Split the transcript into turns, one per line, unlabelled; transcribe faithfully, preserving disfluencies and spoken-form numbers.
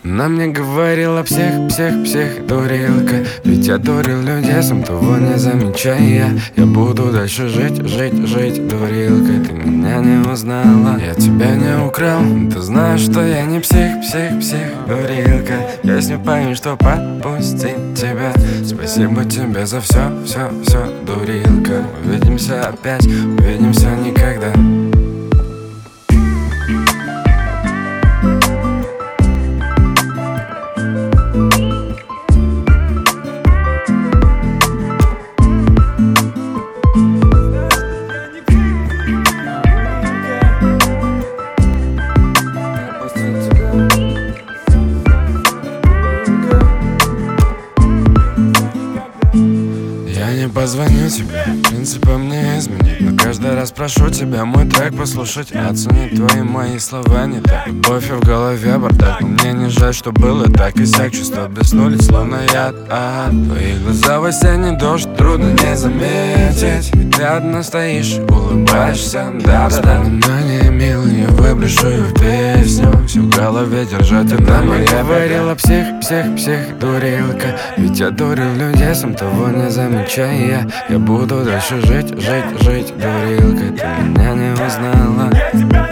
Она мне говорила псих, псих, псих, дурилка. Ведь я дурил людей, сам того не замечая. Я буду дальше жить, жить, жить, дурилка. Ты меня не узнала, я тебя не украл. Ты знаешь, что я не псих, псих, псих, дурилка. Песню пою, что подпустить тебя. Спасибо тебе за все, все, все, дурилка. Увидимся опять, увидимся никогда. Я не позвоню тебе, принципом не изменить. Но каждый раз прошу тебя мой трек послушать. Оценить твои мои слова не так. Любовь в голове бардак, но мне не жаль, что было так и сяк. Чувства блеснули, словно яд. А твои глаза в осенний дождь трудно не заметить. Ведь ты одна стоишь, улыбаешься, да-да-да. Воспоминания милые выброшу в песню. Все в голове держать одна моя говорила псих, псих, псих, дурилка. Ведь я дурил людей, сам того не замечая. Я буду дальше жить, жить, жить, дурилка. Ты меня не узнала.